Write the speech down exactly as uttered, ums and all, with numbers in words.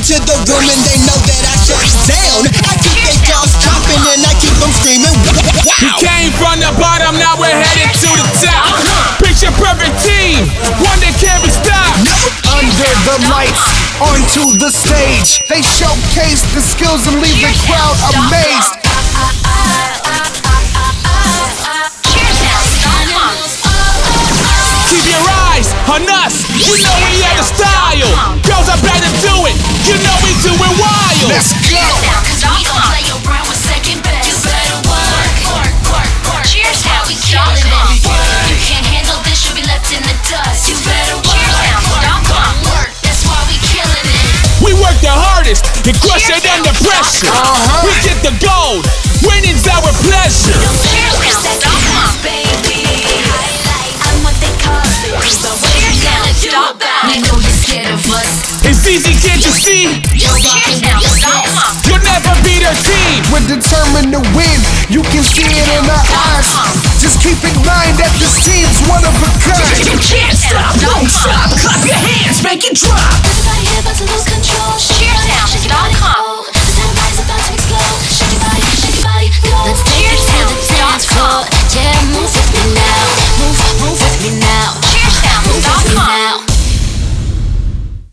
into the room and they know that I shut it down. I keep their jaws dropping and I keep them screaming. We came from the bottom, now we're headed to the top. Picture perfect team, one that can't be stopped. Under the lights, onto the stage, they showcase the skills and leave the crowd amazed. Keep your eyes on us, you know we have the style. Girls are back to do it, you know we do it wild. Let's go! Cheers now, we killing it. You can't handle this, you'll be left in the dust. You better work. Cheers now, don't come work. That's why we killing it. We work the hardest and crush it under pressure. Uh-huh. We get the gold, winning's our pleasure. Cheers now, don't come, baby. I'm what they call it. Cheers now, don't come. We know you're scared of us. It's easy, can't you see? Cheers now, don't come. You'll never beat our team. We're determined to win, you can see it in our eyes. Just keep in mind that this team's one of a kind. You can't stop, don't stop. Clap your hands, make it drop. Everybody here about to lose control.